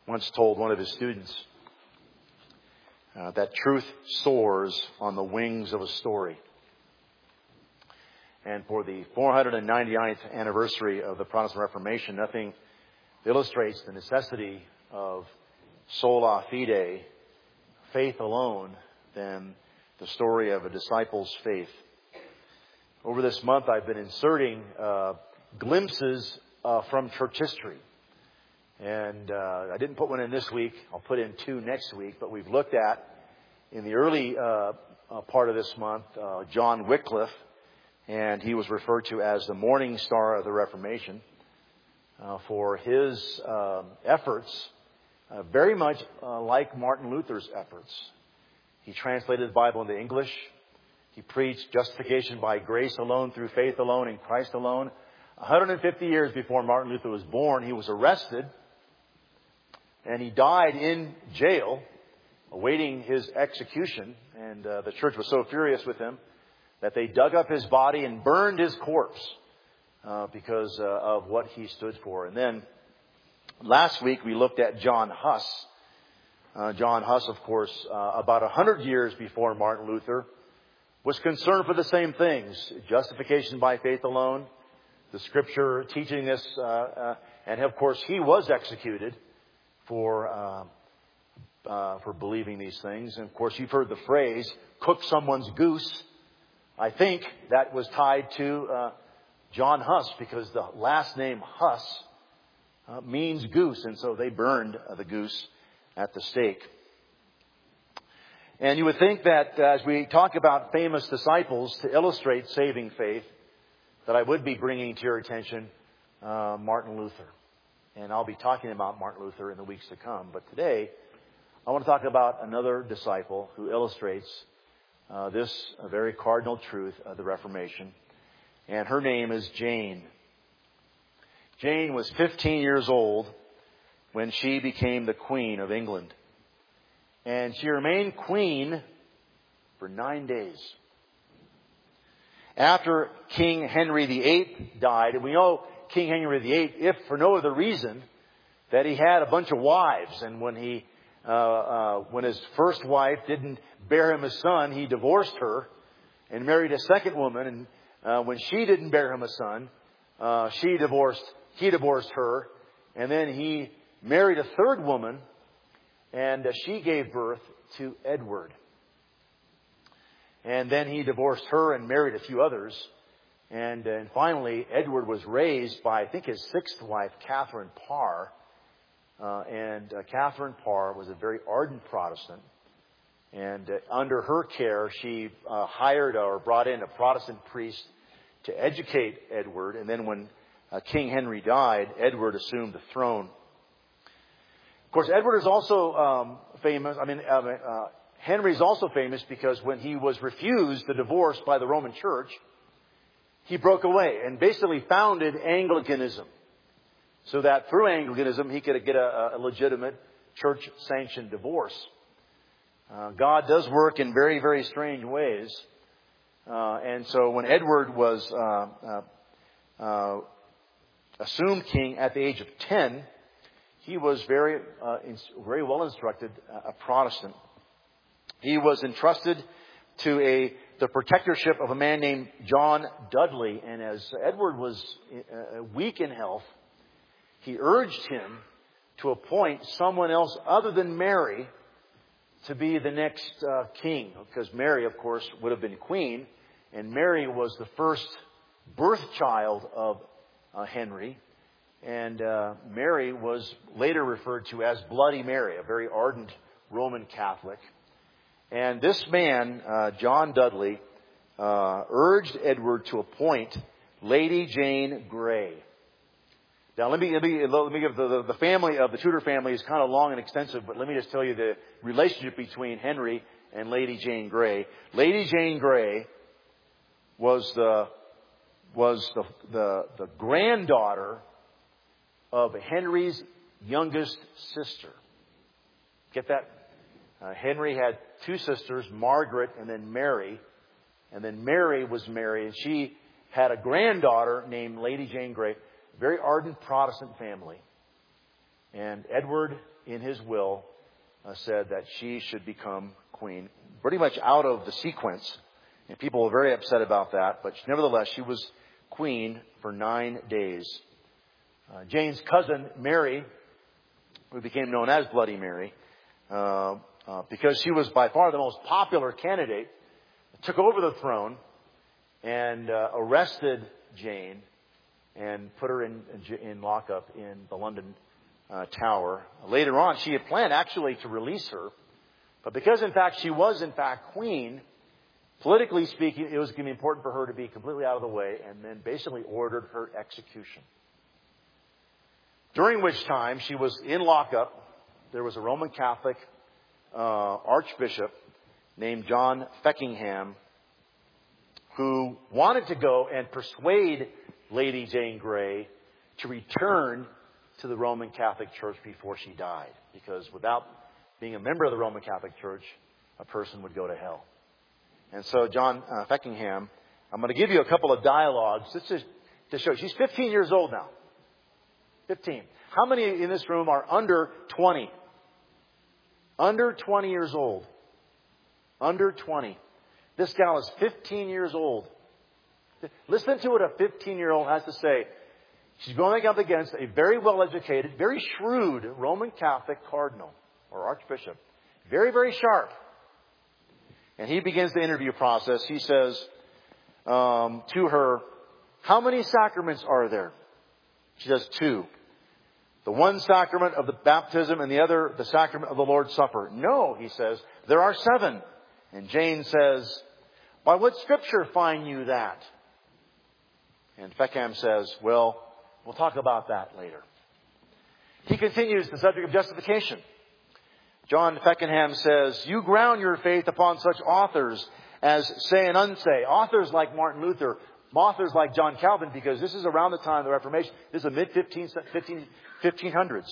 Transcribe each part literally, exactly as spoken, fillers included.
once told one of his students uh, that truth soars on the wings of a story. And for the four hundred ninety-ninth anniversary of the Protestant Reformation, nothing illustrates the necessity of sola fide, faith alone, than the story of a disciple's faith. Over this month, I've been inserting uh, glimpses uh, from church history. And uh, I didn't put one in this week. I'll put in two next week. But we've looked at, in the early uh, uh, part of this month, uh, John Wycliffe. And he was referred to as the morning star of the Reformation uh, for his uh, efforts, uh, very much uh, like Martin Luther's efforts. He translated the Bible into English. He preached justification by grace alone, through faith alone, in Christ alone. one hundred fifty years before Martin Luther was born, he was arrested. And he died in jail, awaiting his execution. And uh, the church was so furious with him that they dug up his body and burned his corpse uh, because uh, of what he stood for. And then last week we looked at John Huss. Uh, John Huss, of course, uh, about a hundred years before Martin Luther, was concerned for the same things. Justification by faith alone, the Scripture teaching this, uh, uh, and of course he was executed for uh, uh, for believing these things. And of course you've heard the phrase, cook someone's goose. I think that was tied to uh, John Huss, because the last name Huss uh, means goose, and so they burned uh, the goose at the stake. And you would think that uh, as we talk about famous disciples to illustrate saving faith, that I would be bringing to your attention uh, Martin Luther. And I'll be talking about Martin Luther in the weeks to come. But today, I want to talk about another disciple who illustrates uh, this a very cardinal truth of the Reformation. And her name is Jane. Jane was fifteen years old when she became the Queen of England. And she remained queen for nine days. After King Henry the Eighth died, and we know King Henry the Eighth, if for no other reason, that he had a bunch of wives. And when he, uh, uh, when his first wife didn't bear him a son, he divorced her and married a second woman. And uh, when she didn't bear him a son, uh, she divorced, he divorced her. And then he married a third woman, and uh, she gave birth to Edward. And then he divorced her and married a few others. And, uh, and finally, Edward was raised by, I think, his sixth wife, Catherine Parr. Uh, and uh, Catherine Parr was a very ardent Protestant. And uh, under her care, she uh, hired or brought in a Protestant priest to educate Edward. And then when uh, King Henry died, Edward assumed the throne. Of course, Edward is also um, famous. I mean, uh, uh, Henry is also famous because when he was refused the divorce by the Roman Church, he broke away and basically founded Anglicanism, so that through Anglicanism he could get a, a legitimate church-sanctioned divorce. Uh, God does work in very, very strange ways. Uh, and so when Edward was uh, uh, uh, assumed king at the age of ten, he was very, uh, very well instructed, uh, a Protestant. He was entrusted to a the protectorship of a man named John Dudley. And as Edward was uh, weak in health, he urged him to appoint someone else other than Mary to be the next uh, king. Because Mary, of course, would have been queen. And Mary was the first birth child of uh, Henry. And uh, Mary was later referred to as Bloody Mary, a very ardent Roman Catholic. And this man, uh, John Dudley, uh, urged Edward to appoint Lady Jane Grey. Now, let me, let me, let me give the, the, the family of the Tudor family is kind of long and extensive, but let me just tell you the relationship between Henry and Lady Jane Grey. Lady Jane Grey was the was the the, the granddaughter of Henry's youngest sister. Get that? Uh, Henry had two sisters, Margaret and then Mary. And then Mary was married, and she had a granddaughter named Lady Jane Grey. Very ardent Protestant family. And Edward, in his will, uh, said that she should become queen. Pretty much out of the sequence. And people were very upset about that. But nevertheless, she was queen for nine days. Uh, Jane's cousin, Mary, who became known as Bloody Mary, uh, uh, because she was by far the most popular candidate, took over the throne and uh, arrested Jane and put her in, in lockup in the London uh, Tower. Later on, she had planned actually to release her. But because, in fact, she was, in fact, queen, politically speaking, it was going to be important for her to be completely out of the way, and then basically ordered her execution. During which time she was in lockup. There was a Roman Catholic uh, archbishop named John Feckenham who wanted to go and persuade Lady Jane Grey to return to the Roman Catholic Church before she died. Because without being a member of the Roman Catholic Church, a person would go to hell. And so John uh, Feckenham, I'm going to give you a couple of dialogues just to, to show you. She's fifteen years old now. fifteen. How many in this room are under twenty? Under twenty years old. Under twenty. This gal is fifteen years old. Listen to what a fifteen-year-old has to say. She's going up against a very well-educated, very shrewd Roman Catholic cardinal or archbishop. Very, very sharp. And he begins the interview process. He says um, to her, how many sacraments are there? She says, two. The one sacrament of the baptism and the other, the sacrament of the Lord's Supper. No, he says, there are seven. And Jane says, by what scripture find you that? And Feckenham says, well, we'll talk about that later. He continues the subject of justification. John Feckenham says, you ground your faith upon such authors as say and unsay. Authors like Martin Luther, authors like John Calvin, because this is around the time of the Reformation. This is the mid fifteen hundreds.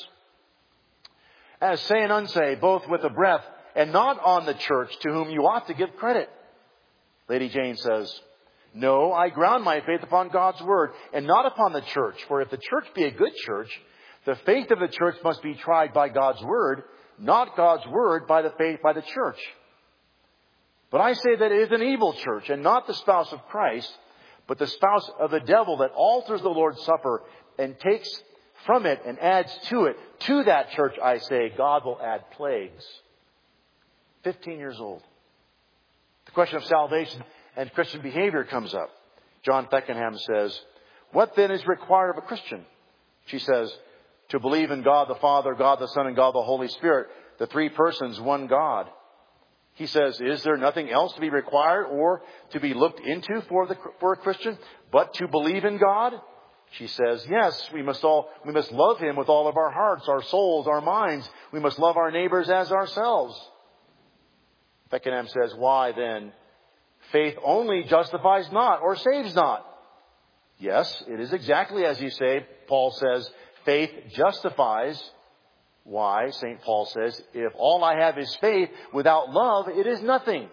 As say and unsay, both with a breath, and not on the church to whom you ought to give credit. Lady Jane says, no, I ground my faith upon God's word and not upon the church. For if the church be a good church, the faith of the church must be tried by God's word, not God's word by the faith by the church. But I say that it is an evil church and not the spouse of Christ, but the spouse of the devil that alters the Lord's Supper and takes from it and adds to it. To that church, I say, God will add plagues. fifteen years old. The question of salvation and Christian behavior comes up. John Feckenham says, what then is required of a Christian? She says, to believe in God the Father, God the Son, and God the Holy Spirit, the three persons, one God. He says, is there nothing else to be required or to be looked into for the for a Christian but to believe in God? She says, yes, we must all we must love Him with all of our hearts, our souls, our minds. We must love our neighbors as ourselves. Feckenham says, why then? Faith only justifies not or saves not. Yes, it is exactly as you say. Paul says, faith justifies. Why? Saint Paul says, if all I have is faith, without love, it is nothing.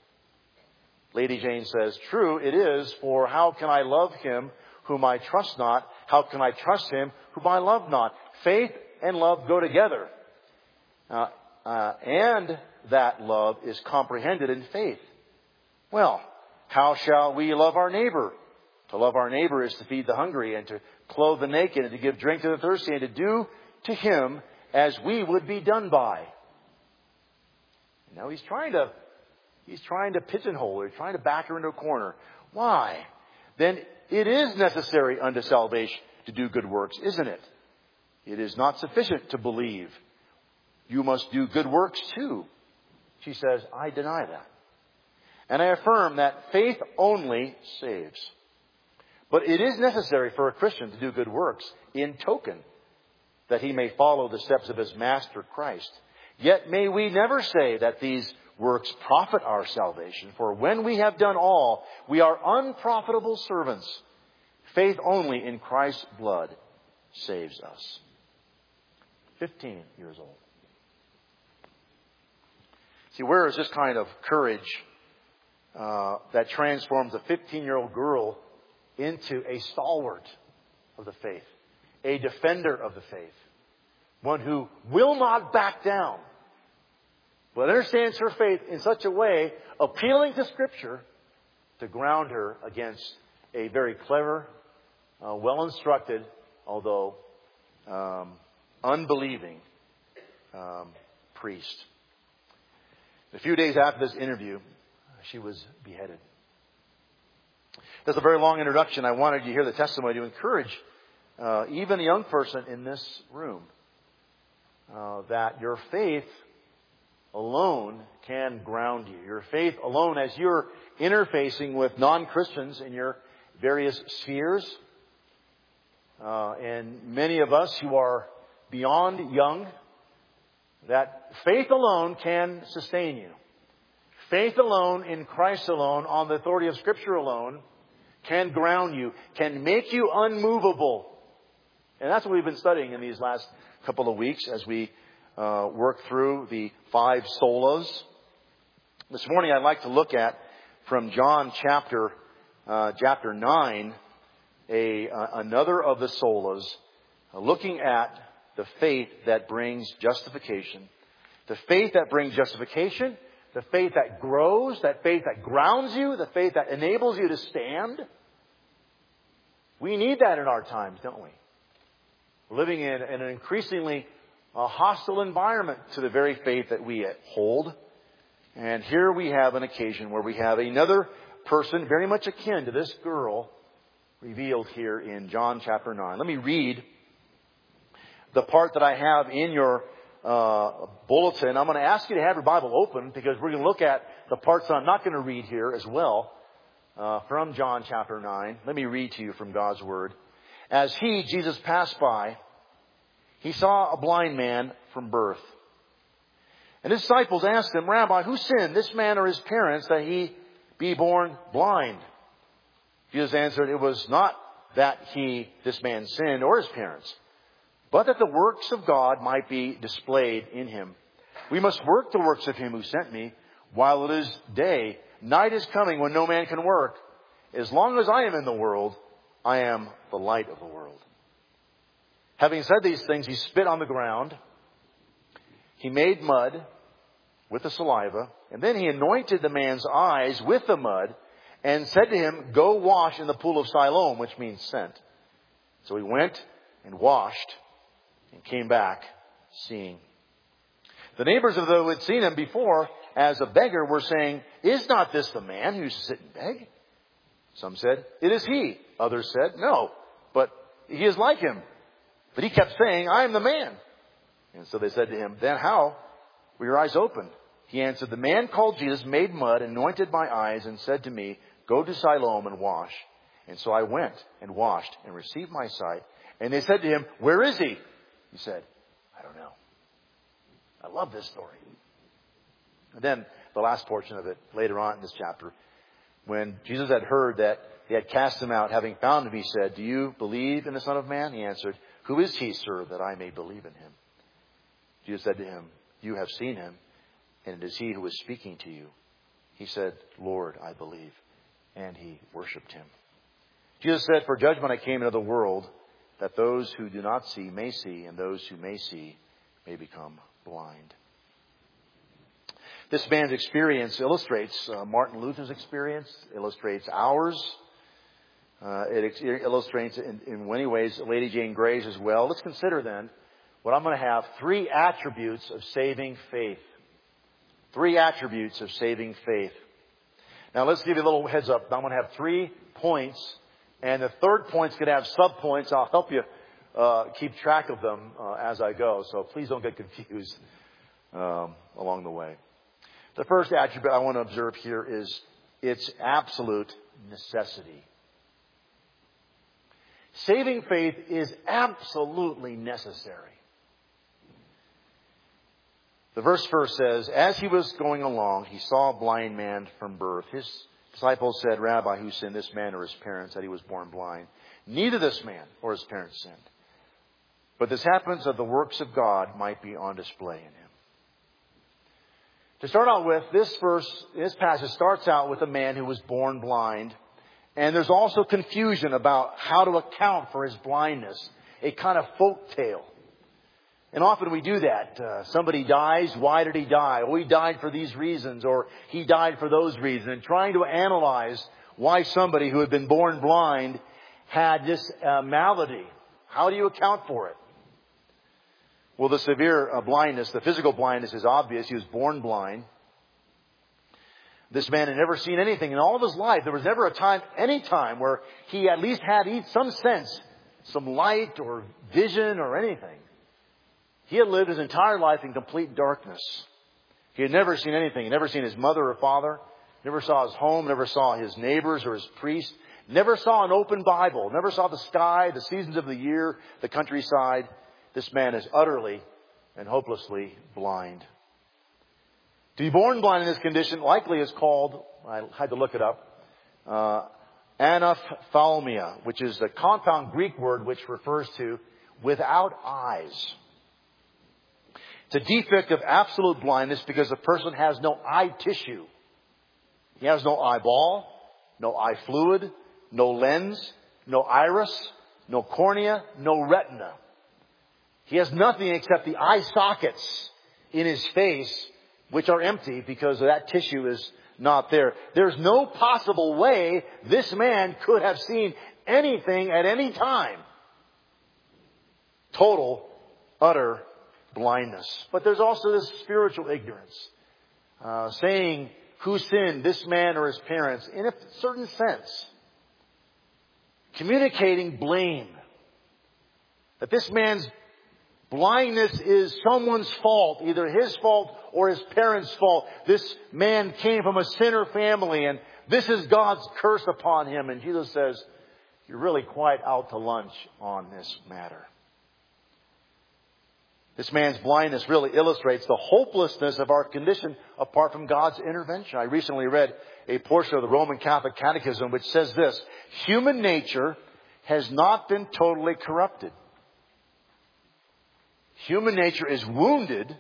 Lady Jane says, true, it is, for how can I love Him whom I trust not? How can I trust Him whom I love not? Faith and love go together. Uh, uh, and that love is comprehended in faith. Well, how shall we love our neighbor? To love our neighbor is to feed the hungry and to clothe the naked and to give drink to the thirsty and to do to him as we would be done by. Now he's trying to, he's trying to pigeonhole her, trying to back her into a corner. Why? Then it is necessary unto salvation to do good works, isn't it? It is not sufficient to believe. You must do good works too. She says, I deny that. And I affirm that faith only saves. But it is necessary for a Christian to do good works in token that he may follow the steps of his Master Christ. Yet may we never say that these works profit our salvation. For when we have done all, we are unprofitable servants. Faith only in Christ's blood saves us. Fifteen years old. See, where is this kind of courage uh, that transforms a fifteen-year-old girl into a stalwart of the faith, a defender of the faith? one who will not back down, but understands her faith in such a way, appealing to Scripture, to ground her against a very clever, uh, well-instructed, although um, unbelieving um, priest. A few days after this interview, she was beheaded. That's a very long introduction. I wanted you to hear the testimony to encourage uh, even a young person in this room uh, that your faith alone can ground you. Your faith alone, as you're interfacing with non-Christians in your various spheres, uh, and many of us who are beyond young, that faith alone can sustain you. Faith alone in Christ alone, on the authority of Scripture alone, can ground you, can make you unmovable. And that's what we've been studying in these last couple of weeks as we uh, work through the five solas. This morning I'd like to look at, from John chapter uh, chapter nine, a uh, another of the solas, uh, looking at the faith that brings justification. The faith that brings justification, the faith that grows, that faith that grounds you, the faith that enables you to stand. We need that in our times, don't we? We're living in, in an increasingly uh, hostile environment to the very faith that we hold. And here we have an occasion where we have another person very much akin to this girl revealed here in John chapter nine. Let me read the part that I have in your uh, bulletin. I'm going to ask you to have your Bible open because we're going to look at the parts that I'm not going to read here as well uh, from John chapter nine. Let me read to you from God's Word. As he, Jesus, passed by, he saw a blind man from birth. And his disciples asked him, Rabbi, who sinned, this man or his parents, that he be born blind? Jesus answered, it was not that he, this man, sinned or his parents, but that the works of God might be displayed in him. We must work the works of him who sent me while it is day. Night is coming when no man can work. As long as I am in the world, I am the light of the world. Having said these things, he spit on the ground. He made mud with the saliva, and then he anointed the man's eyes with the mud and said to him, go wash in the pool of Siloam, which means sent. So he went and washed and came back seeing. The neighbors of those who had seen him before as a beggar were saying, is not this the man who used to sit and beg? Some said, it is he. Others said, no, but he is like him. But he kept saying, I am the man. And so they said to him, then how were your eyes opened? He answered, the man called Jesus made mud, anointed my eyes, and said to me, go to Siloam and wash. And so I went and washed and received my sight. And they said to him, where is he? He said, I don't know. I love this story. And then the last portion of it, later on in this chapter, when Jesus had heard that they had cast him out, having found him, he said, do you believe in the Son of Man? He answered, who is he, sir, that I may believe in him? Jesus said to him, you have seen him, and it is he who is speaking to you. He said, Lord, I believe. And he worshipped him. Jesus said, for judgment I came into the world, that those who do not see may see, and those who may see may become blind. This man's experience illustrates uh, Martin Luther's experience, illustrates ours. Uh, it ex- illustrates in, in many ways Lady Jane Grey's as well. Let's consider then what I'm going to have three attributes of saving faith. Three attributes of saving faith. Now let's give you a little heads up. I'm going to have three points, and the third point's going to have sub-points. I'll help you uh, keep track of them uh, as I go, so please don't get confused um, along the way. The first attribute I want to observe here is its absolute necessity. Saving faith is absolutely necessary. The verse first says, as he was going along, he saw a blind man from birth. His disciples said, Rabbi, who sinned, this man or his parents, that he was born blind? Neither this man or his parents sinned. But this happens that the works of God might be on display in him. To start out with, this verse, this passage starts out with a man who was born blind. And there's also confusion about how to account for his blindness. A kind of folk tale. And often we do that. Uh, somebody dies. Why did he die? Oh, he died for these reasons, or he died for those reasons. And trying to analyze why somebody who had been born blind had this uh, malady. How do you account for it? Well, the severe uh, blindness, the physical blindness is obvious. He was born blind. This man had never seen anything in all of his life. There was never a time, any time, where he at least had some sense, some light or vision or anything. He had lived his entire life in complete darkness. He had never seen anything. He had never seen his mother or father. Never saw his home. Never saw his neighbors or his priest. Never saw an open Bible. Never saw the sky, the seasons of the year, the countryside. This man is utterly and hopelessly blind. To be born blind in this condition likely is called, I had to look it up, uh, anophthalmia, which is a compound Greek word which refers to without eyes. It's a defect of absolute blindness because the person has no eye tissue. He has no eyeball, no eye fluid, no lens, no iris, no cornea, no retina. He has nothing except the eye sockets in his face, which are empty because that tissue is not there. There's no possible way this man could have seen anything at any time. Total, utter blindness. But there's also this spiritual ignorance. Uh, saying who sinned, this man or his parents, in a certain sense. Communicating blame. That this man's blindness is someone's fault, either his fault or his parents' fault. This man came from a sinner family and this is God's curse upon him. And Jesus says, you're really quite out to lunch on this matter. This man's blindness really illustrates the hopelessness of our condition apart from God's intervention. I recently read a portion of the Roman Catholic Catechism which says this: human nature has not been totally corrupted. Human nature is wounded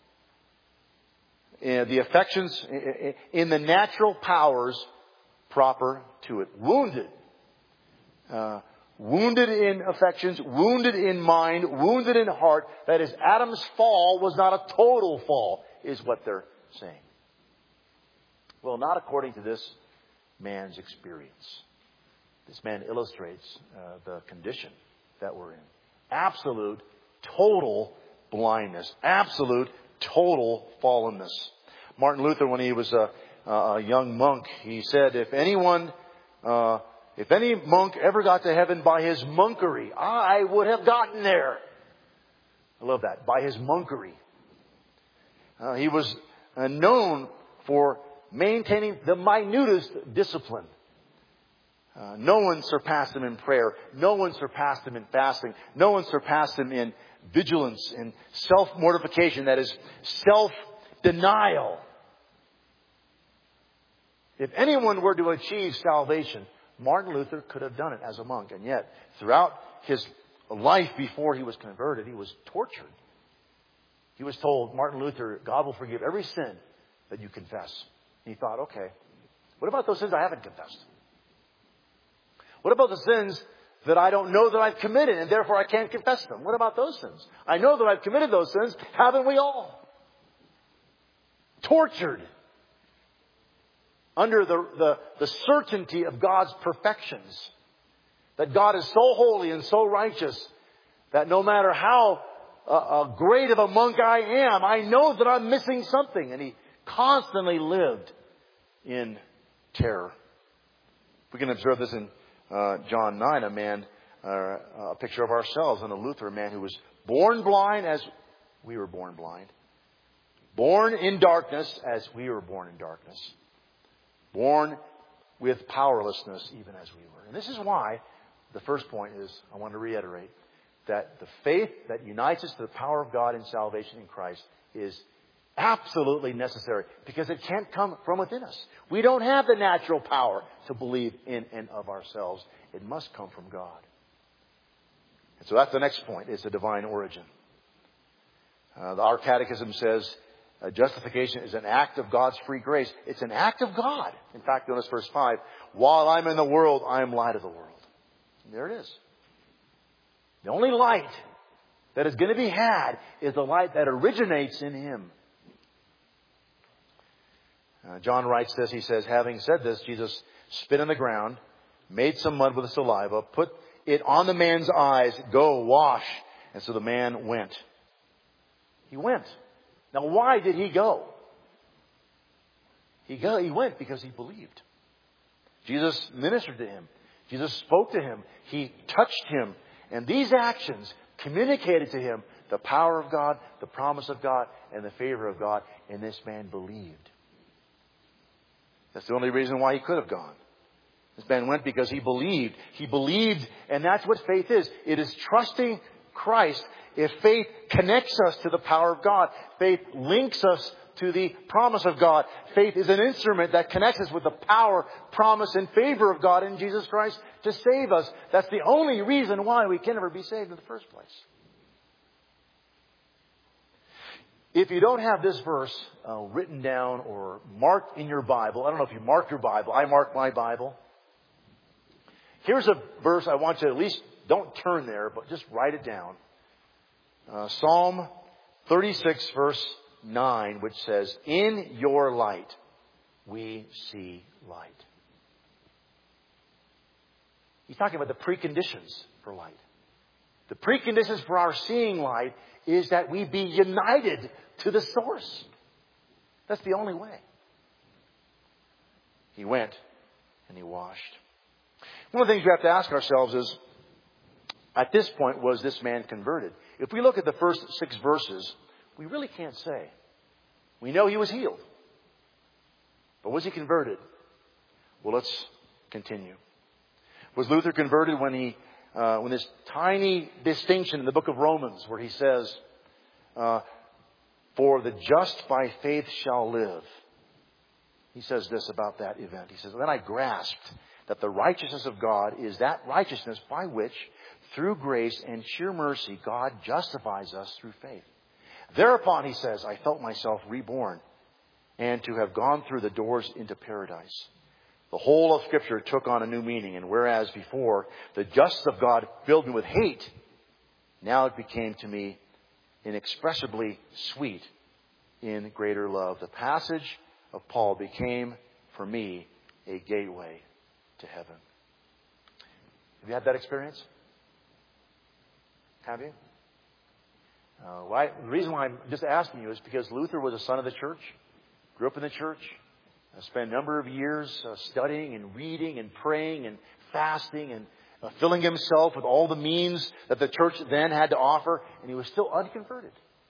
in the affections, in the natural powers proper to it. Wounded. Uh, wounded in affections, wounded in mind, wounded in heart. That is, Adam's fall was not a total fall, is what they're saying. Well, not according to this man's experience. This man illustrates uh, the condition that we're in. Absolute, total blindness. Absolute, total fallenness. Martin Luther, when he was a, a young monk, he said, if anyone, uh, if any monk ever got to heaven by his monkery, I would have gotten there. I love that. By his monkery. Uh, he was uh, known for maintaining the minutest discipline. Uh, no one surpassed him in prayer. No one surpassed him in fasting. No one surpassed him in vigilance and self-mortification. That is, self-denial. If anyone were to achieve salvation, Martin Luther could have done it as a monk. And yet, throughout his life before he was converted, he was tortured. He was told, Martin Luther, God will forgive every sin that you confess. And he thought, okay, what about those sins I haven't confessed? What about the sins that I don't know that I've committed and therefore I can't confess them? What about those sins? I know that I've committed those sins. Haven't we all? Tortured under the, the, the certainty of God's perfections. That God is so holy and so righteous that no matter how uh, uh, great of a monk I am, I know that I'm missing something. And he constantly lived in terror. We can observe this in Uh, John nine, a man, uh, a picture of ourselves, and a Luther, a man who was born blind as we were born blind. Born in darkness as we were born in darkness. Born with powerlessness even as we were. And this is why the first point is, I want to reiterate, that the faith that unites us to the power of God in salvation in Christ is absolutely necessary, because it can't come from within us. We don't have the natural power to believe in and of ourselves. It must come from God. And so that's the next point, is the divine origin. Uh, our catechism says uh, justification is an act of God's free grace. It's an act of God. In fact, notice verse five, while I'm in the world, I am light of the world. And there it is. The only light that is going to be had is the light that originates in Him. Uh, John writes this. He says, having said this, Jesus spit on the ground, made some mud with the saliva, put it on the man's eyes, go wash. And so the man went. He went. Now, why did he go? He go, he went because he believed. Jesus ministered to him. Jesus spoke to him. He touched him. And these actions communicated to him the power of God, the promise of God, and the favor of God. And this man believed. That's the only reason why he could have gone. This man went because he believed. He believed, and that's what faith is. It is trusting Christ. If faith connects us to the power of God, faith links us to the promise of God. Faith is an instrument that connects us with the power, promise, and favor of God in Jesus Christ to save us. That's the only reason why we can never be saved in the first place. If you don't have this verse uh, written down or marked in your Bible, I don't know if you mark your Bible. I mark my Bible. Here's a verse I want you to at least, don't turn there, but just write it down. Uh, Psalm thirty-six, verse nine, which says, in your light we see light. He's talking about the preconditions for light. The preconditions for our seeing light is that we be united to the source. That's the only way. He went and he washed. One of the things we have to ask ourselves is, at this point, was this man converted? If we look at the first six verses, we really can't say. We know he was healed. But was he converted? Well, let's continue. Was Luther converted when he, uh, when this tiny distinction in the book of Romans where he says, uh, for the just by faith shall live. He says this about that event. He says, then I grasped that the righteousness of God is that righteousness by which, through grace and sheer mercy, God justifies us through faith. Thereupon, he says, I felt myself reborn and to have gone through the doors into paradise. The whole of Scripture took on a new meaning, and whereas before the justice of God filled me with hate, now it became to me inexpressibly sweet in greater love. The passage of Paul became, for me, a gateway to heaven. Have you had that experience? Have you? Uh, why, the reason why I'm just asking you is because Luther was a son of the church, grew up in the church, uh, spent a number of years uh, studying and reading and praying and fasting and uh, filling himself with all the means that the church then had to offer, and he was still unconverted.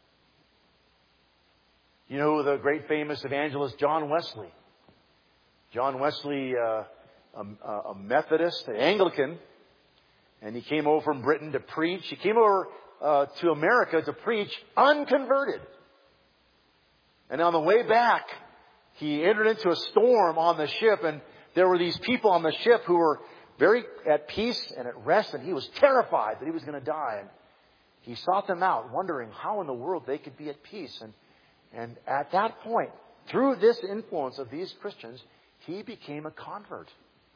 You know the great famous evangelist John Wesley. John Wesley, uh, a, a Methodist, an Anglican, and he came over from Britain to preach. He came over uh, to America to preach unconverted. And on the way back, he entered into a storm on the ship, and there were these people on the ship who were very at peace and at rest, and he was terrified that he was going to die. And he sought them out, wondering how in the world they could be at peace. And, and at that point, through this influence of these Christians, he became a convert.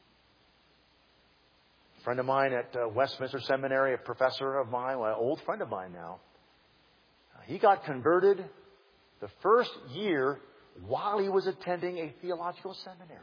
A friend of mine at uh, Westminster Seminary, a professor of mine, well, an old friend of mine now, uh, he got converted the first year while he was attending a theological seminary.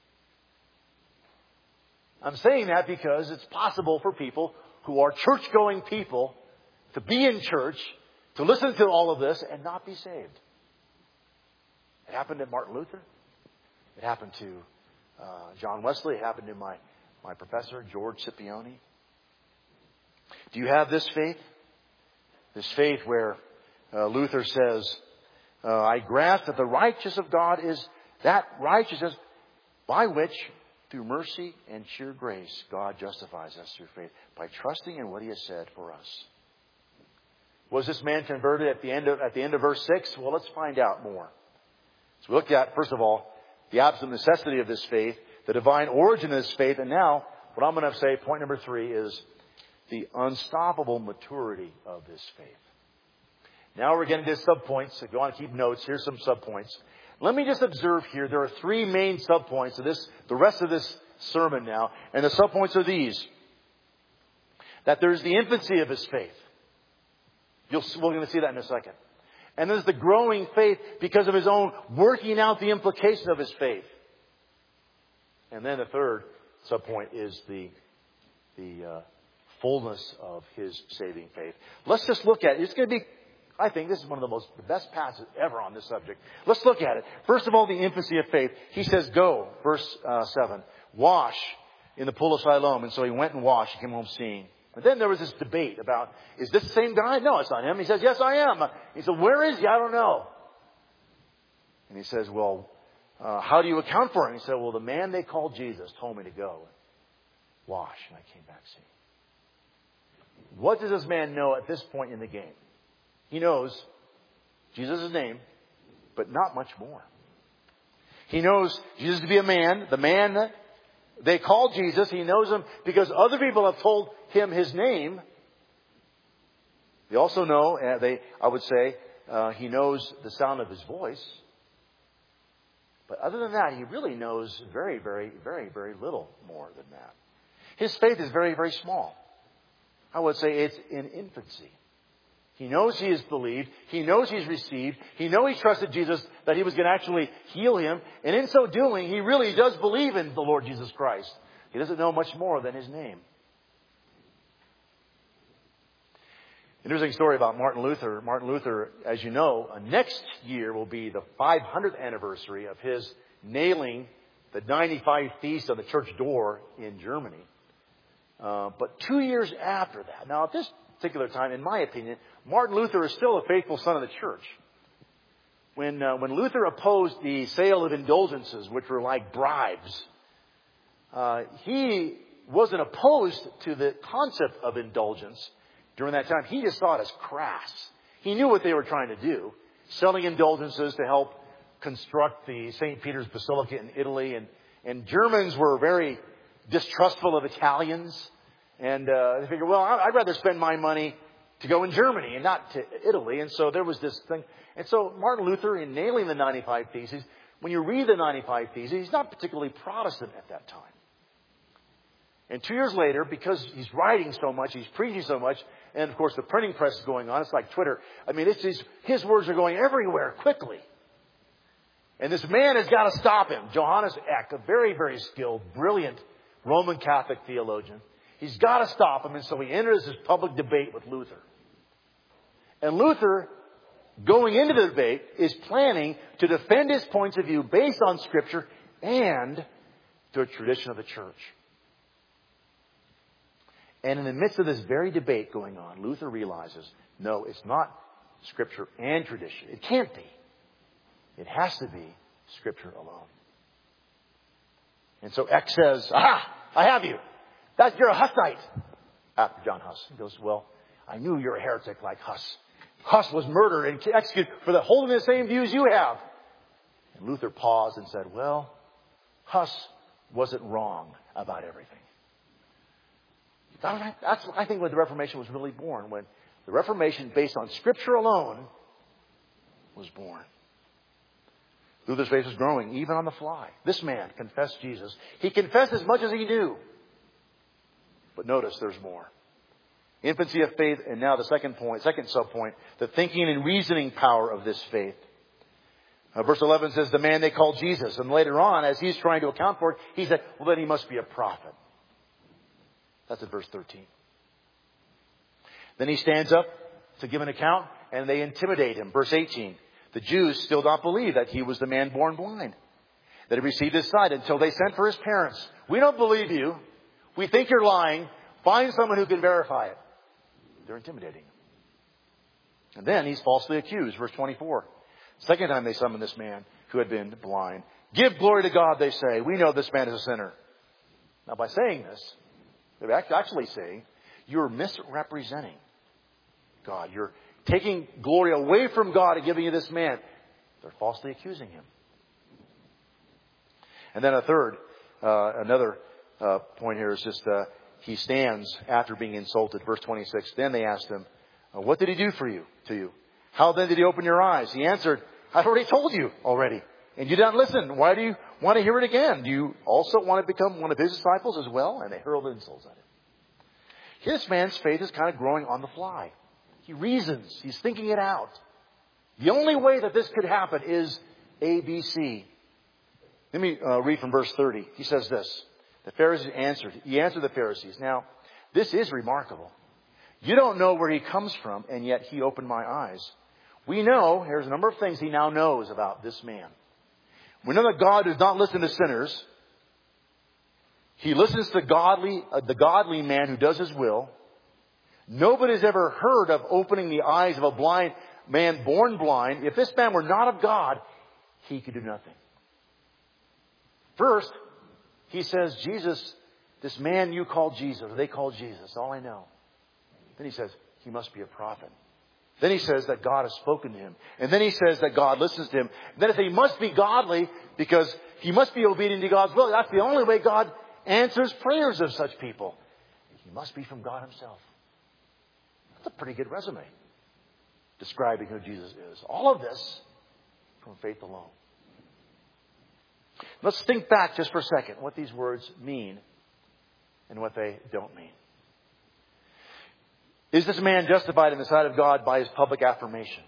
I'm saying that because it's possible for people who are church-going people to be in church, to listen to all of this and not be saved. It happened to Martin Luther. It happened to uh, John Wesley. It happened to my, my professor, George Scipione. Do you have this faith? This faith where uh, Luther says, uh, I grasp that the righteousness of God is that righteousness by which, through mercy and sheer grace, God justifies us through faith by trusting in what He has said for us. Was this man converted at the end of, at the end of verse six? Well, let's find out more. So we looked at, first of all, the absolute necessity of this faith, the divine origin of this faith, and now what I'm going to say, point number three, is the unstoppable maturity of this faith. Now we're getting to subpoints. If you want to keep notes, here's some subpoints. Let me just observe here, there are three main subpoints of this, the rest of this sermon now, and the subpoints are these. That there's the infancy of his faith. You'll, we're going to see that in a second. And there's the growing faith because of his own working out the implication of his faith. And then the third subpoint is the, the uh, fullness of his saving faith. Let's just look at it. It's going to be, I think this is one of the most, the best passages ever on this subject. Let's look at it. First of all, the infancy of faith. He says, go, verse uh, seven, wash in the pool of Siloam. And so he went and washed and came home seeing. And then there was this debate about, is this the same guy? No, it's not him. He says, yes, I am. He said, where is he? I don't know. And he says, well, uh, how do you account for him? He said, well, the man they called Jesus told me to go and wash. And I came back seeing. What does this man know at this point in the game? He knows Jesus' name, but not much more. He knows Jesus to be a man, the man that they call Jesus. He knows him because other people have told him his name. They also know, uh, they, I would say, uh, he knows the sound of his voice. But other than that, he really knows very, very, very, very little more than that. His faith is very, very small. I would say it's in infancy. He knows he is believed. He knows he's received. He knows he trusted Jesus, that he was going to actually heal him. And in so doing, he really does believe in the Lord Jesus Christ. He doesn't know much more than his name. Interesting story about Martin Luther. Martin Luther, as you know, next year will be the five hundredth anniversary of his nailing the ninety-five Theses on the church door in Germany. Uh, but two years after that, now at this particular time, in my opinion, Martin Luther is still a faithful son of the church. When uh, when Luther opposed the sale of indulgences, which were like bribes, uh, he wasn't opposed to the concept of indulgence during that time. He just saw it as crass. He knew what they were trying to do, selling indulgences to help construct the Saint Peter's Basilica in Italy. And, and Germans were very distrustful of Italians. And uh, they figured, well, I'd rather spend my money to go in Germany and not to Italy. And so there was this thing. And so Martin Luther, in nailing the ninety-five Theses, when you read the ninety-five Theses, he's not particularly Protestant at that time. And two years later, because he's writing so much, he's preaching so much, and of course the printing press is going on. It's like Twitter. I mean, it's his, his words are going everywhere quickly. And this man has got to stop him. Johannes Eck, a very, very skilled, brilliant Roman Catholic theologian. He's got to stop him. And so he enters this public debate with Luther. And Luther, going into the debate, is planning to defend his points of view based on Scripture and the tradition of the church. And in the midst of this very debate going on, Luther realizes, no, it's not Scripture and tradition. It can't be. It has to be Scripture alone. And so Eck says, aha, I have you. That you're a Hussite. After John Huss. He goes, well, I knew you're a heretic like Huss. Huss was murdered and executed for the holding the same views you have. And Luther paused and said, well, Huss wasn't wrong about everything. That's, I think, when the Reformation was really born. When the Reformation, based on Scripture alone, was born. Luther's faith was growing, even on the fly. This man confessed Jesus. He confessed as much as he knew. But notice there's more. Infancy of faith, and now the second point, second sub-point, the thinking and reasoning power of this faith. Uh, verse eleven says, the man they called Jesus. And later on, as he's trying to account for it, he said, well, then he must be a prophet. That's at verse thirteen. Then he stands up to give an account, and they intimidate him. Verse eighteen. The Jews still don't believe that he was the man born blind, that he received his sight, until they sent for his parents. We don't believe you. We think you're lying. Find someone who can verify it. They're intimidating him. And then he's falsely accused. Verse twenty-four. Second time they summon this man who had been blind. Give glory to God, they say. We know this man is a sinner. Now, by saying this, they're actually saying, you're misrepresenting God. You're taking glory away from God and giving you this man. They're falsely accusing him. And then a third, uh, another uh, point here is just uh, he stands after being insulted. Verse twenty-six. Then they asked him, what did he do for you, to you? How then did he open your eyes? He answered, I've already told you already. And you didn't listen. Why do you want to hear it again? Do you also want to become one of his disciples as well? And they hurled insults at him. This man's faith is kind of growing on the fly. He reasons. He's thinking it out. The only way that this could happen is A, B, C. Let me uh, read from verse thirty. He says this. The Pharisees answered. He answered the Pharisees. Now, this is remarkable. You don't know where he comes from, and yet he opened my eyes. We know, here's a number of things he now knows about this man. We know that God does not listen to sinners. He listens to godly, uh, the godly man who does his will. Nobody's ever heard of opening the eyes of a blind man born blind. If this man were not of God, he could do nothing. First, he says, Jesus, this man you call Jesus, or they call Jesus, all I know. Then he says, he must be a prophet. Then he says that God has spoken to him. And then he says that God listens to him. And then he says he must be godly because he must be obedient to God's will. That's the only way God answers prayers of such people. He must be from God himself. That's a pretty good resume describing who Jesus is. All of this from faith alone. Let's think back just for a second what these words mean and what they don't mean. Is this man justified in the sight of God by his public affirmation?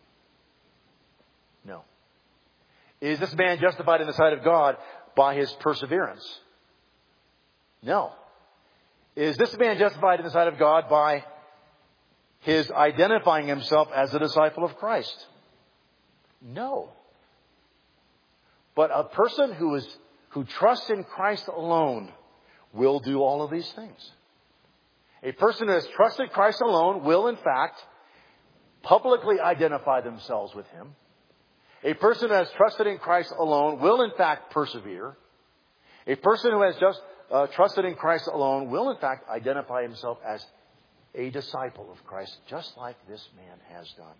No. Is this man justified in the sight of God by his perseverance? No. Is this man justified in the sight of God by his identifying himself as a disciple of Christ? No. But a person who is who trusts in Christ alone will do all of these things. A person who has trusted Christ alone will, in fact, publicly identify themselves with him. A person who has trusted in Christ alone will, in fact, persevere. A person who has just uh, trusted in Christ alone will, in fact, identify himself as a disciple of Christ, just like this man has done.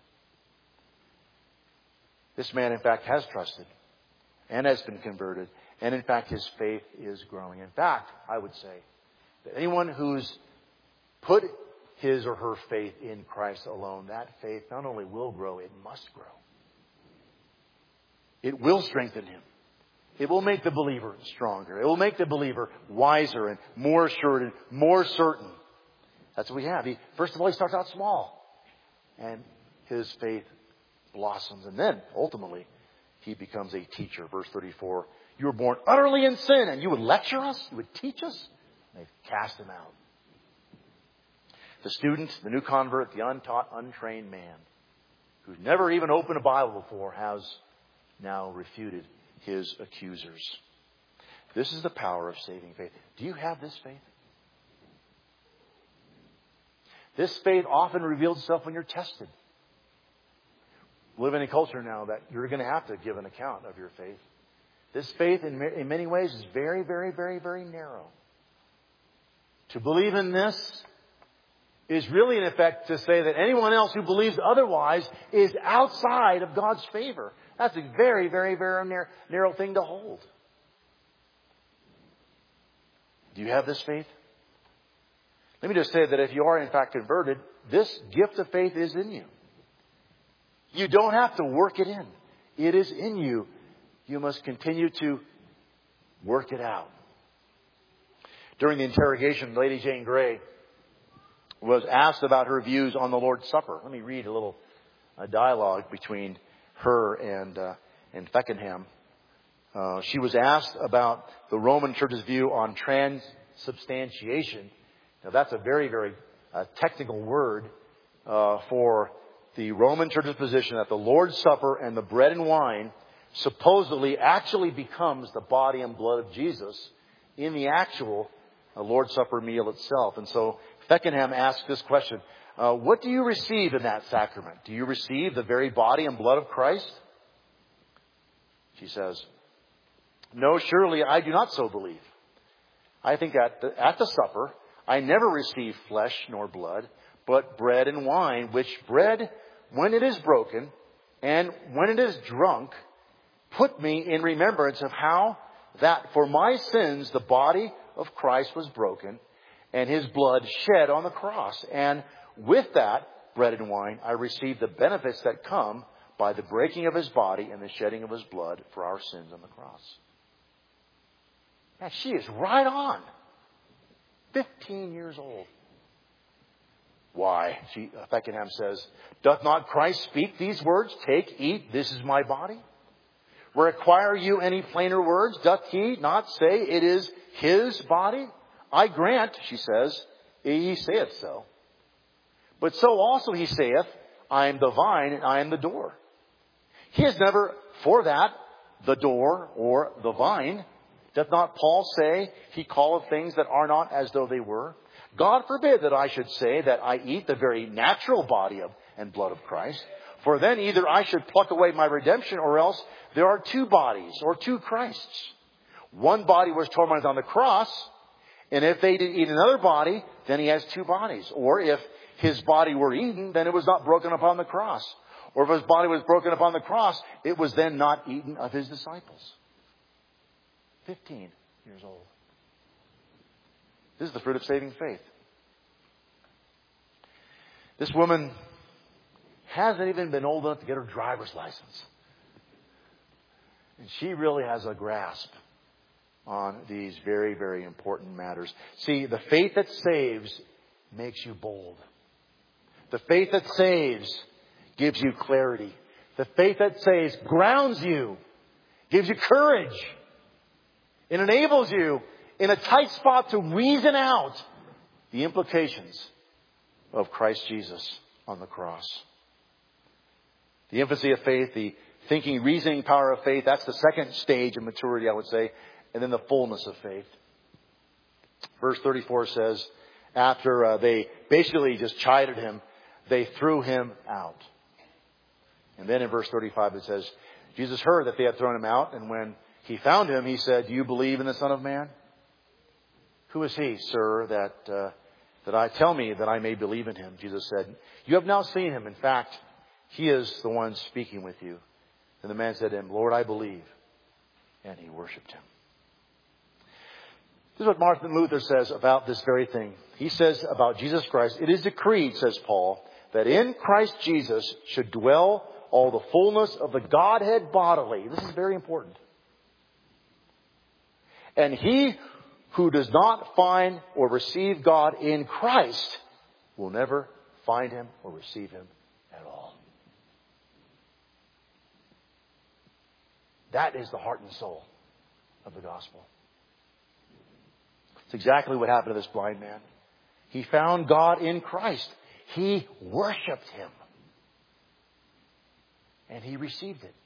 This man, in fact, has trusted and has been converted. And, in fact, his faith is growing. In fact, I would say that anyone who's put his or her faith in Christ alone, that faith not only will grow, it must grow. It will strengthen him. It will make the believer stronger. It will make the believer wiser and more assured and more certain. That's what we have. He, first of all, he starts out small. And his faith blossoms. And then, ultimately, he becomes a teacher. Verse thirty-four, you were born utterly in sin, and you would lecture us? You would teach us? And they cast him out. The student, the new convert, the untaught, untrained man, who's never even opened a Bible before, has now refuted his accusers. This is the power of saving faith. Do you have this faith? This faith often reveals itself when you're tested. We live in a culture now that you're going to have to give an account of your faith. This faith, in, in many ways, is very, very, very, very narrow. To believe in this is really, in effect, to say that anyone else who believes otherwise is outside of God's favor. That's a very, very, very narrow, narrow thing to hold. Do you have this faith? Let me just say that if you are, in fact, converted, this gift of faith is in you. You don't have to work it in. It is in you. You must continue to work it out. During the interrogation, Lady Jane Grey was asked about her views on the Lord's Supper. Let me read a little a dialogue between her and uh, and Feckenham. Uh, she was asked about the Roman Church's view on transubstantiation. Now, that's a very, very uh, technical word uh, for the Roman Church's position that the Lord's Supper and the bread and wine supposedly actually becomes the body and blood of Jesus in the actual uh, Lord's Supper meal itself. And so Feckenham asked this question, uh, what do you receive in that sacrament? Do you receive the very body and blood of Christ? She says, no, surely I do not so believe. I think at the, at the supper, I never receive flesh nor blood, but bread and wine, which bread, when it is broken and when it is drunk, put me in remembrance of how that for my sins the body of Christ was broken and his blood shed on the cross. And with that bread and wine, I receive the benefits that come by the breaking of his body and the shedding of his blood for our sins on the cross. Man, she is right on. Fifteen years old. Why? She, Feckenham says, doth not Christ speak these words? Take, eat, this is my body. Require you any plainer words? Doth he not say it is his body? I grant, she says, he saith so. But so also he saith, I am the vine and I am the door. He is never for that, the door or the vine. Doth not Paul say, he calleth things that are not as though they were? God forbid that I should say that I eat the very natural body of and blood of Christ. For then either I should pluck away my redemption, or else there are two bodies or two Christs. One body was tormented on the cross, and if they did eat another body, then he has two bodies. Or if his body were eaten, then it was not broken upon the cross. Or if his body was broken upon the cross, it was then not eaten of his disciples. Fifteen years old. This is the fruit of saving faith. This woman hasn't even been old enough to get her driver's license. And she really has a grasp on these very, very important matters. See, the faith that saves makes you bold. The faith that saves gives you clarity. The faith that saves grounds you, gives you courage. It enables you in a tight spot to reason out the implications of Christ Jesus on the cross. The infancy of faith, the thinking, reasoning power of faith, that's the second stage of maturity, I would say. And then the fullness of faith. Verse thirty-four says, after uh, they basically just chided him, they threw him out. And then in verse thirty-five it says, Jesus heard that they had thrown him out, and when he found him, he said, do you believe in the Son of Man? Who is he, sir, that uh, that I tell me that I may believe in him? Jesus said, you have now seen him. In fact, he is the one speaking with you. And the man said to him, Lord, I believe. And he worshipped him. This is what Martin Luther says about this very thing. He says about Jesus Christ, it is decreed, says Paul, that in Christ Jesus should dwell all the fullness of the Godhead bodily. This is very important. And he who does not find or receive God in Christ will never find him or receive him at all. That is the heart and soul of the gospel. It's exactly what happened to this blind man. He found God in Christ. He worshipped him. And he received it.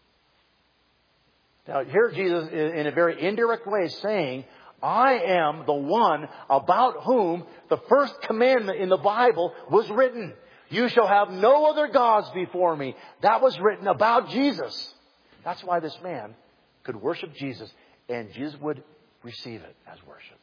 Now, here Jesus, in a very indirect way, is saying, I am the one about whom the first commandment in the Bible was written. You shall have no other gods before me. That was written about Jesus. That's why this man could worship Jesus, and Jesus would receive it as worship.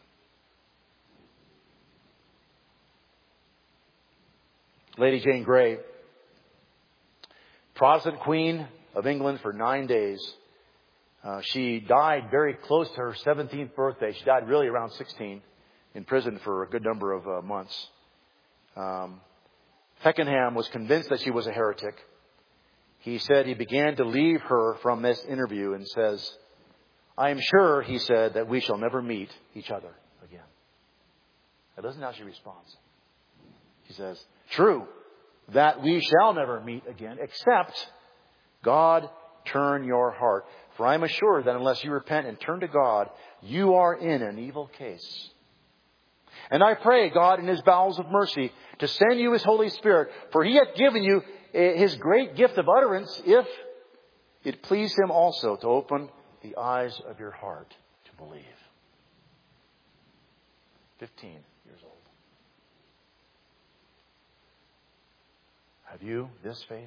Lady Jane Grey, Protestant Queen of England for nine days. Uh, she died very close to her seventeenth birthday. She died really around sixteen, in prison for a good number of uh, months. Um, Feckenham was convinced that she was a heretic. He said he began to leave her from this interview and says, I am sure, he said, that we shall never meet each other again. Now listen how she responds. She says, true, that we shall never meet again, except God turn your heart. For I am assured that unless you repent and turn to God, you are in an evil case. And I pray God in his bowels of mercy to send you his Holy Spirit, for he hath given you his great gift of utterance, if it please him also to open the eyes of your heart to believe. Fifteen years old. Have you this faith?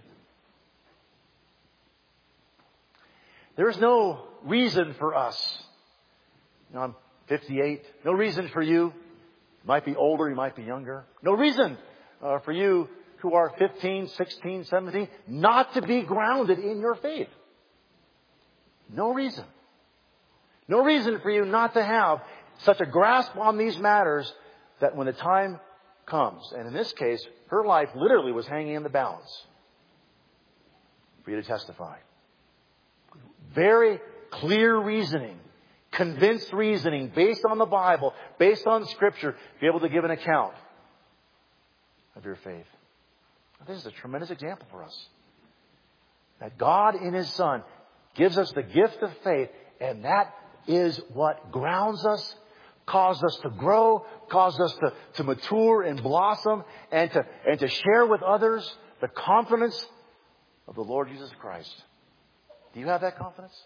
There is no reason for us. You know, I'm fifty-eight. No reason for you. You might be older, you might be younger. No reason uh, for you who are fifteen, sixteen, seventeen, not to be grounded in your faith. No reason. No reason for you not to have such a grasp on these matters that when the time comes, and in this case, her life literally was hanging in the balance for you to testify. Very clear reasoning, convinced reasoning based on the Bible, based on Scripture, be able to give an account of your faith. This is a tremendous example for us. That God in His Son gives us the gift of faith, and that is what grounds us, causes us to grow, causes us to, to mature and blossom, and to, and to share with others the confidence of the Lord Jesus Christ. Do you have that confidence?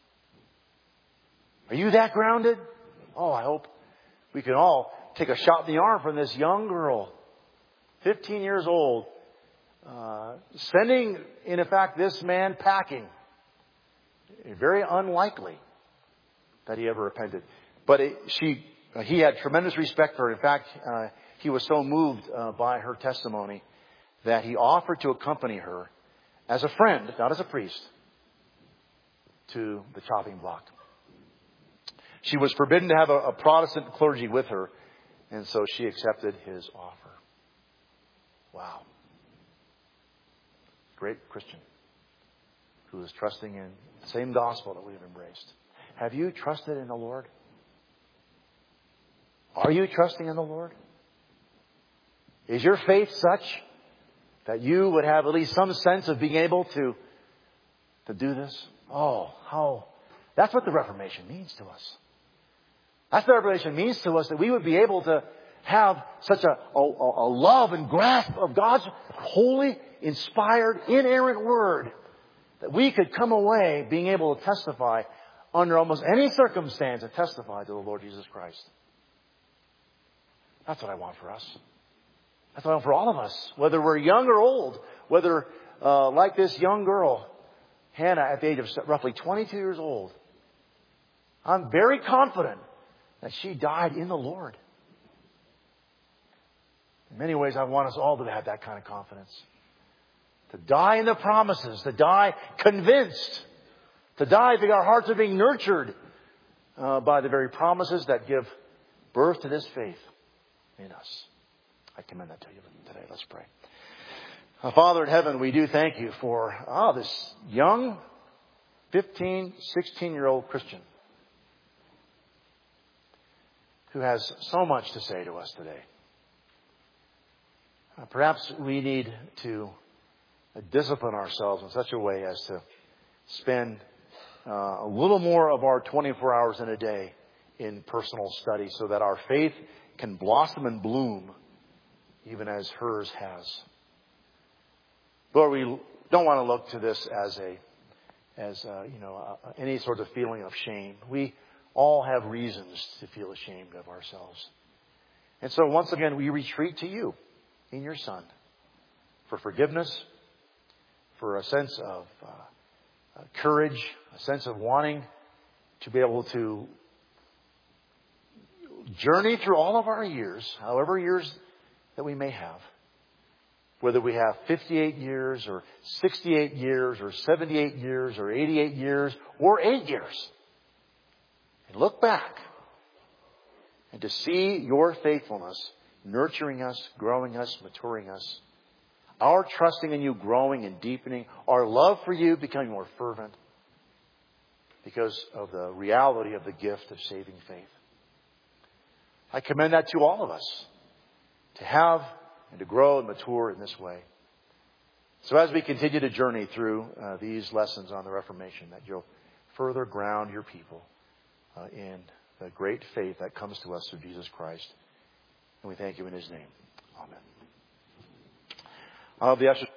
Are you that grounded? Oh, I hope we can all take a shot in the arm from this young girl, fifteen years old, uh, sending, in fact, this man packing. Very unlikely that he ever repented. But it, she, uh, he had tremendous respect for her. In fact, uh, he was so moved uh, by her testimony that he offered to accompany her as a friend, not as a priest, to the chopping block. She was forbidden to have a, a Protestant clergy with her, and so she accepted his offer. Wow. Great Christian who is trusting in the same gospel that we've embraced. Have you trusted in the Lord? Are you trusting in the Lord? Is your faith such that you would have at least some sense of being able to, to do this? Oh, how... That's what the Reformation means to us. That's what the Reformation means to us, that we would be able to have such a, a, a love and grasp of God's holy, inspired, inerrant Word that we could come away being able to testify under almost any circumstance and testify to the Lord Jesus Christ. That's what I want for us. That's what I want for all of us, whether we're young or old, whether uh, like this young girl, Hannah, at the age of roughly twenty-two years old. I'm very confident that she died in the Lord. In many ways, I want us all to have that kind of confidence. To die in the promises, to die convinced, to die because our hearts are being nurtured uh, by the very promises that give birth to this faith in us. I commend that to you today. Let's pray. Uh, Father in heaven, we do thank you for oh, this young fifteen, sixteen-year-old Christian who has so much to say to us today. Uh, perhaps we need to uh, discipline ourselves in such a way as to spend uh, a little more of our twenty-four hours in a day in personal study so that our faith can blossom and bloom even as hers has. Lord, we don't want to look to this as a, as a, you know, a, any sort of feeling of shame. We all have reasons to feel ashamed of ourselves. And so once again, we retreat to you in your Son for forgiveness, for a sense of uh, courage, a sense of wanting to be able to journey through all of our years, however years that we may have. Whether we have fifty-eight years or sixty-eight years or seventy-eight years or eighty-eight years or eight years. And look back and to see your faithfulness nurturing us, growing us, maturing us. Our trusting in you growing and deepening. Our love for you becoming more fervent because of the reality of the gift of saving faith. I commend that to all of us to have and to grow and mature in this way. So as we continue to journey through uh, these lessons on the Reformation, that you'll further ground your people uh, in the great faith that comes to us through Jesus Christ. And we thank you in His name. Amen. I'll be ushered.